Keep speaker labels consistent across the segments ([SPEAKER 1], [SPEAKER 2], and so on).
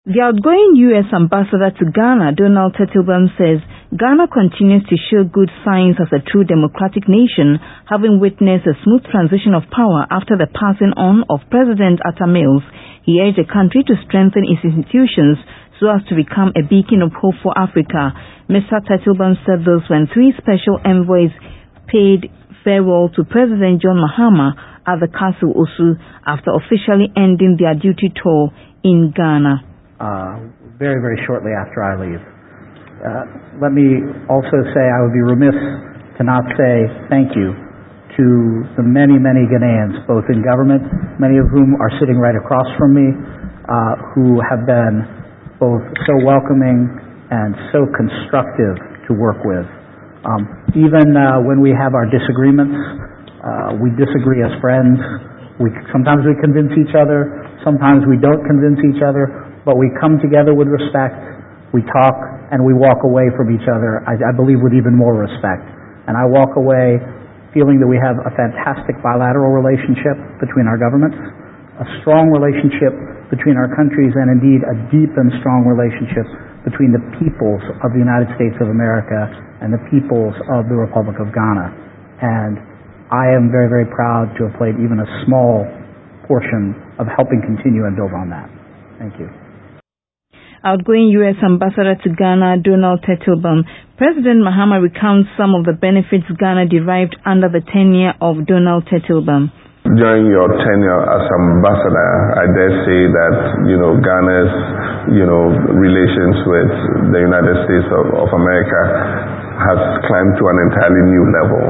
[SPEAKER 1] The outgoing U.S. ambassador to Ghana, Donald Tetelbaum, says Ghana continues to show good signs as a true democratic nation, having witnessed a smooth transition of power after the passing on of President Atta Mills. He urged the country to strengthen its institutions so as to become a beacon of hope for Africa. Mr. Tetelbaum said those when three special envoys paid farewell to President John Mahama at the Castle Osu after officially ending their duty tour in Ghana.
[SPEAKER 2] Very, very shortly after I leave. Let me also say I would be remiss to not say thank you to the many, many Ghanaians, both in government, many of whom are sitting right across from me, who have been both so welcoming and so constructive to work with. Even when we have our disagreements, we disagree as friends. Sometimes we convince each other, sometimes we don't convince each other, but we come together with respect, we talk, and we walk away from each other, I believe, with even more respect. And I walk away feeling that we have a fantastic bilateral relationship between our governments, a strong relationship between our countries, and indeed a deep and strong relationship between the peoples of the United States of America and the peoples of the Republic of Ghana. And I am very, very proud to have played even a small portion of helping continue and build on that. Thank you.
[SPEAKER 1] Outgoing U.S. ambassador to Ghana, Donald Tetelbaum. President Mahama recounts some of the benefits Ghana derived under the tenure of Donald Tetelbaum.
[SPEAKER 3] During your tenure as ambassador, I dare say that, Ghana's, relations with the United States of America has climbed to an entirely new level.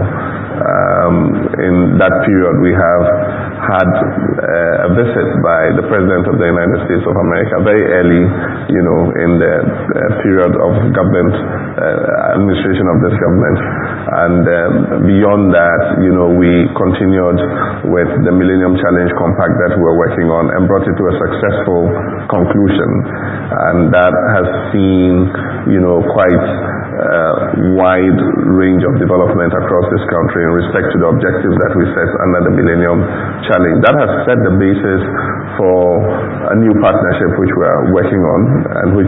[SPEAKER 3] In that period, we have had a visit by the President of the United States of America very early, in the period of government, administration of this government. And beyond that, we continued with the Millennium Challenge Compact that we were working on and brought it to a successful conclusion. And that has seen, quite wide range of development across this country in respect to the objectives that we set under the Millennium Challenge. That has set the basis for a new partnership which we are working on and which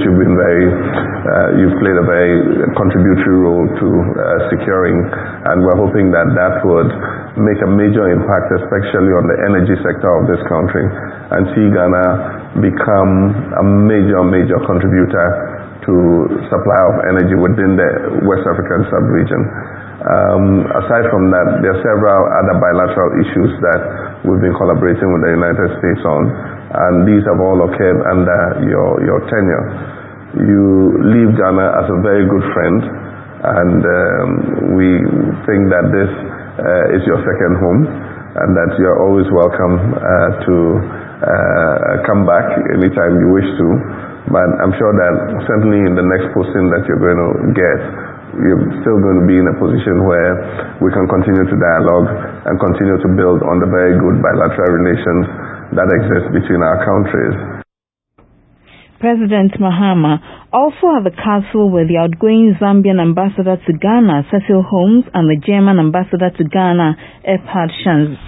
[SPEAKER 3] you've played a very contributory role to securing, and we're hoping that that would make a major impact, especially on the energy sector of this country, and see Ghana become a major contributor to supply of energy within the West African sub-region. Aside from that, there are several other bilateral issues that we've been collaborating with the United States on, and these have all occurred under your tenure. You leave Ghana as a very good friend, and we think that this is your second home, and that you're always welcome to come back anytime you wish to. But I'm sure that certainly in the next posting that you're going to get, you're still going to be in a position where we can continue to dialogue and continue to build on the very good bilateral relations that exist between our countries.
[SPEAKER 1] President Mahama also at the castle with the outgoing Zambian ambassador to Ghana, Cecil Holmes, and the German ambassador to Ghana, Ebhard Schanz.